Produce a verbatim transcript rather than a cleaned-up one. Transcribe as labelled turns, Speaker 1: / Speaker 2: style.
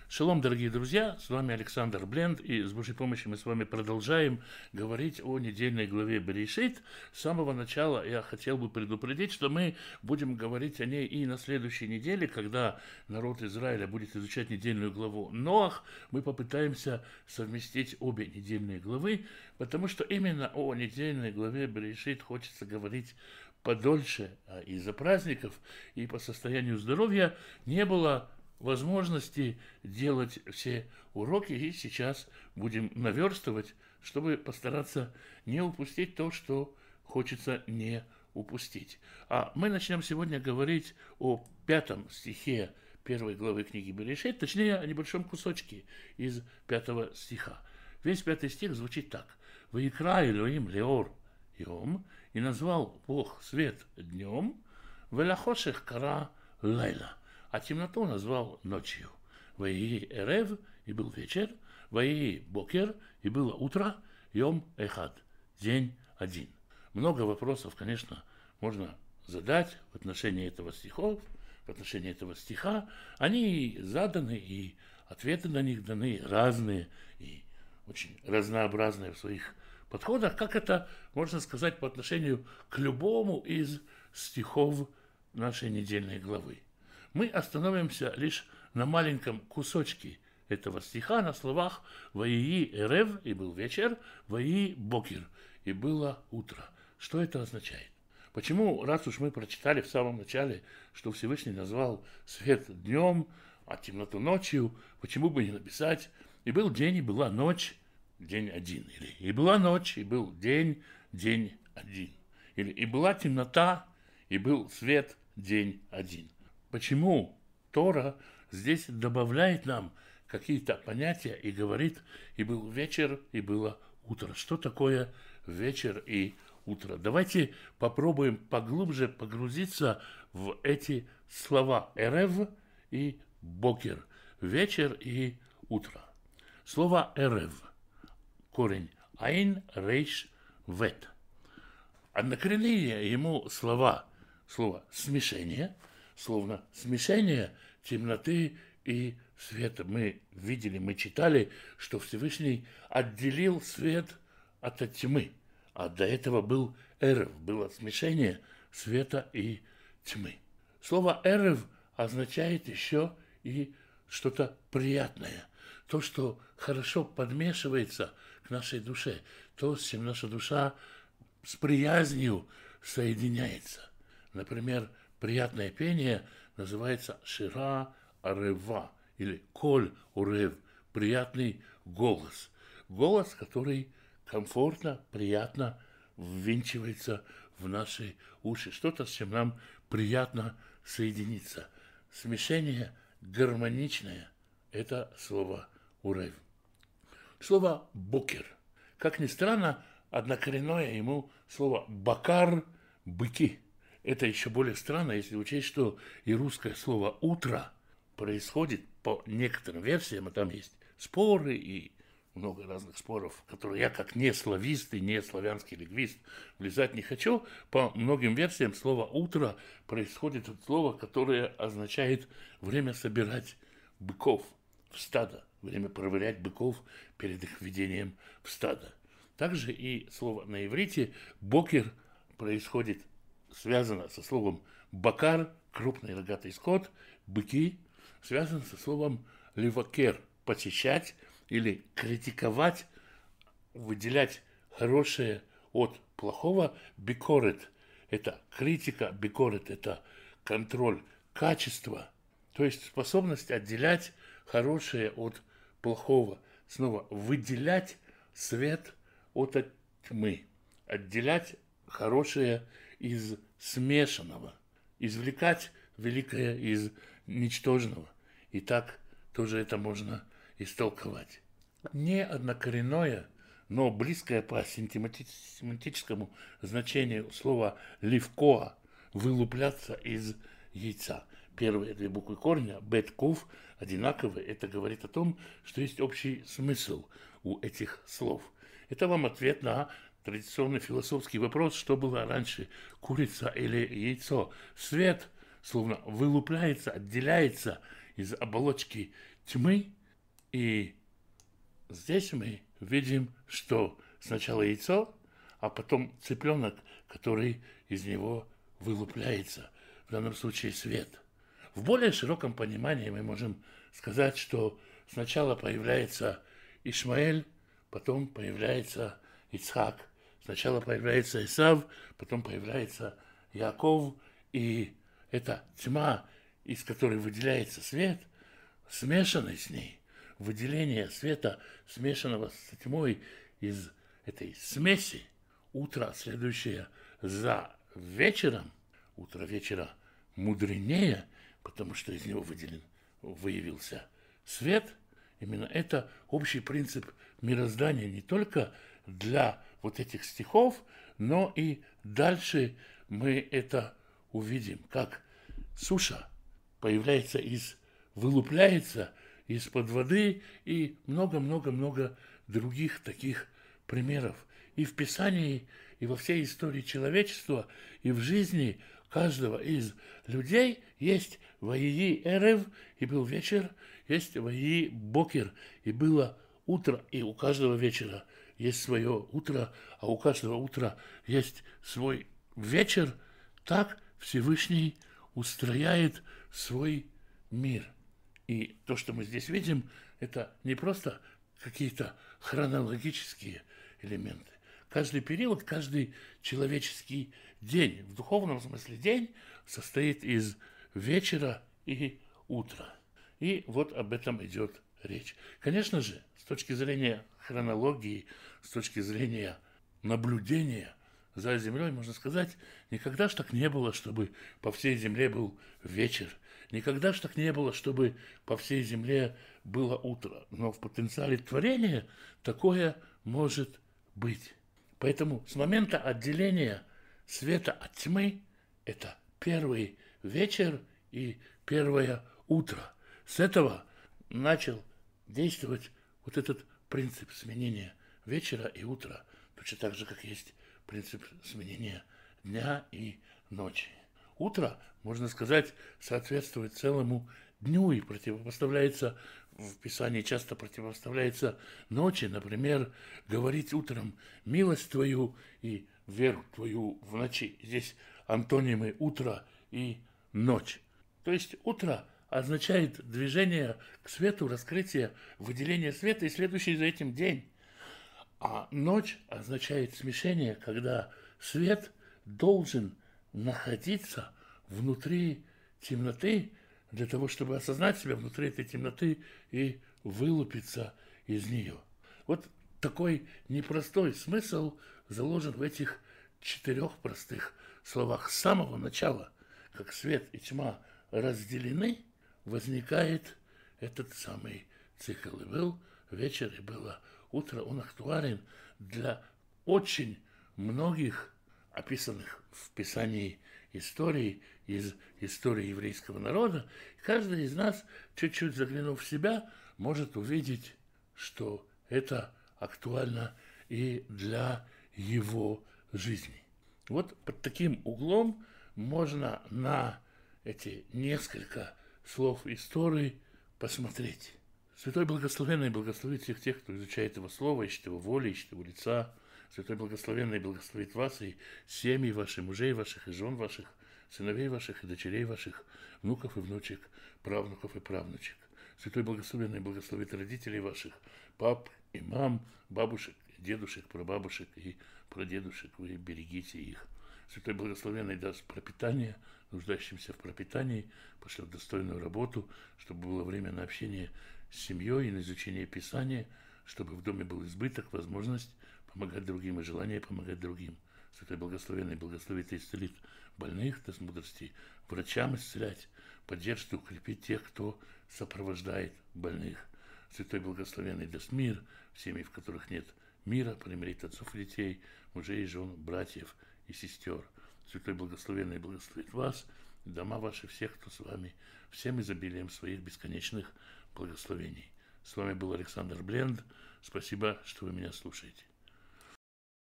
Speaker 1: Шалом, дорогие друзья, с вами Александр Бленд, и с Божьей помощью мы с вами продолжаем говорить о недельной главе Берешит. С самого начала я хотел бы предупредить, что мы будем говорить о ней и на следующей неделе, когда народ Израиля будет изучать недельную главу Ноах. Мы попытаемся совместить обе недельные главы, потому что именно о недельной главе Берешит хочется говорить подольше, а из-за праздников и по состоянию здоровья не было возможности делать все уроки, и сейчас будем наверстывать, чтобы постараться не упустить то, что хочется не упустить. А мы начнем сегодня говорить о пятом стихе первой главы книги Берешит, точнее, о небольшом кусочке из пятого стиха. Весь пятый стих звучит так. «Ваикра Элоим леор йом», и назвал Бог свет днем, «велахошех кара лайла», а темноту назвал ночью. «Ваии эрев», и был вечер, «Ваии бокер», и было утро, «Йом эхад», день один. Много вопросов, конечно, можно задать в отношении этого стихов, в отношении этого стиха. Они заданы, и ответы на них даны разные, и очень разнообразные в своих подходах, как это можно сказать по отношению к любому из стихов нашей недельной главы. Мы остановимся лишь на маленьком кусочке этого стиха, на словах «Ваии эрев», и был вечер, «Ваии бокер», и было утро. Что это означает? Почему, раз уж мы прочитали в самом начале, что Всевышний назвал свет днем, а темноту ночью, почему бы не написать «И был день, и была ночь, день один», или «И была ночь, и был день, день один», или «И была темнота, и был свет, день один». Почему Тора здесь добавляет нам какие-то понятия и говорит «и был вечер, и было утро». Что такое вечер и утро? Давайте попробуем поглубже погрузиться в эти слова «эрев» и «бокер», вечер и утро. Слово «эрев», корень «айн рейш вет». Однокоренные ему слова, слово «смешение», словно смешение темноты и света. Мы видели, мы читали, что Всевышний отделил свет от тьмы, а до этого был эрев, было смешение света и тьмы. Слово эрев означает еще и что-то приятное, то, что хорошо подмешивается к нашей душе, то, с чем наша душа с приязнью соединяется. Например, приятное пение называется шира арева или коль урев, приятный голос. Голос, который комфортно, приятно ввинчивается в наши уши. Что-то, с чем нам приятно соединиться. Смешение гармоничное – это слово урев. Слово бокер. Как ни странно, однокоренное ему слово бакар – быки. Это еще более странно, если учесть, что и русское слово «утро» происходит по некоторым версиям, а там есть споры и много разных споров, в которые я, как не славист и не славянский лингвист, влезать не хочу. По многим версиям слово «утро» происходит от слова, которое означает время собирать быков в стадо, время проверять быков перед их введением в стадо. Также и слово на иврите «бокер» происходит связано со словом «бакар», крупный рогатый скот, «быки», связано со словом «ливакер», посещать или критиковать, выделять хорошее от плохого. «Бикорет» – это критика, «бикорет» – это контроль качества, то есть способность отделять хорошее от плохого. Снова выделять свет от тьмы, отделять хорошее из смешанного, извлекать великое из ничтожного. И так тоже это можно истолковать. Не однокоренное, но близкое по семантическому значению слова «ливкоа» – вылупляться из яйца. Первые две буквы корня, бет, ков, одинаковые. Это говорит о том, что есть общий смысл у этих слов. Это вам ответ на традиционный философский вопрос, что было раньше, курица или яйцо. Свет словно вылупляется, отделяется из оболочки тьмы. И здесь мы видим, что сначала яйцо, а потом цыпленок, который из него вылупляется, в данном случае свет. В более широком понимании мы можем сказать, что сначала появляется Ишмаэль, потом появляется Ицхак. Сначала появляется Исав, потом появляется Яков, и эта тьма, из которой выделяется свет, смешанный с ней, выделение света, смешанного с тьмой из этой смеси, утро, следующее за вечером, утро вечера мудренее, потому что из него выделен, выявился свет. Именно это общий принцип мироздания не только для вот этих стихов, но и дальше мы это увидим, как суша появляется из, вылупляется из-под воды и много-много-много других таких примеров. И в Писании, и во всей истории человечества, и в жизни каждого из людей есть «Ваии эрев», и был вечер, есть «Ваии бокер», и было утро, и у каждого вечера есть свое утро, а у каждого утра есть свой вечер. Так Всевышний устрояет свой мир. И то, что мы здесь видим, это не просто какие-то хронологические элементы. Каждый период, каждый человеческий день, в духовном смысле день, состоит из вечера и утра. И вот об этом идет речь. Конечно же, с точки зрения хронологии, с точки зрения наблюдения за землей, можно сказать, никогда ж так не было, чтобы по всей земле был вечер. Никогда ж так не было, чтобы по всей земле было утро. Но в потенциале творения такое может быть. Поэтому с момента отделения света от тьмы это первый вечер и первое утро. С этого начал действовать вот этот принцип сменения вечера и утра, точно так же, как есть принцип сменения дня и ночи. Утро, можно сказать, соответствует целому дню и противопоставляется, в Писании часто противопоставляется ночи. Например, говорить утром «милость твою» и «веру твою в ночи». Здесь антонимы «утро» и «ночь». То есть утро означает движение к свету, раскрытие, выделение света и следующий за этим день. А ночь означает смешение, когда свет должен находиться внутри темноты для того, чтобы осознать себя внутри этой темноты и вылупиться из нее. Вот такой непростой смысл заложен в этих четырех простых словах. С самого начала, как свет и тьма разделены, возникает этот самый цикл. И был вечер, и было утро. Он актуален для очень многих описанных в Писании историй из истории еврейского народа. Каждый из нас, чуть-чуть заглянув в себя, может увидеть, что это актуально и для его жизни. Вот под таким углом можно на эти несколько слов истории посмотреть. Святой Благословенный благословит всех тех, кто изучает его слово, ищет его воли, ищет его лица. Святой Благословенный благословит вас и семьи ваши, мужей ваших и жен ваших, сыновей ваших и дочерей ваших, внуков и внучек, правнуков и правнучек. Святой Благословенный благословит родителей ваших, пап и мам, бабушек, дедушек, прабабушек и прадедушек. Вы берегите их. Святой Благословенный даст пропитание нуждающимся в пропитании, пошлет достойную работу, чтобы было время на общение с семьей и на изучение Писания, чтобы в доме был избыток, возможность помогать другим и желание помогать другим. Святой Благословенный благословит и исцелит больных, даст мудрости врачам исцелять, поддержит и укрепит тех, кто сопровождает больных. Святой Благословенный даст мир в семьи, в которых нет мира, примирит отцов и детей, мужей и жен, братьев и сестер. Святой Благословенный благословит вас, дома ваши, всех, кто с вами, всем изобилием своих бесконечных благословений. С вами был Александр Бленд. Спасибо, что вы меня слушаете.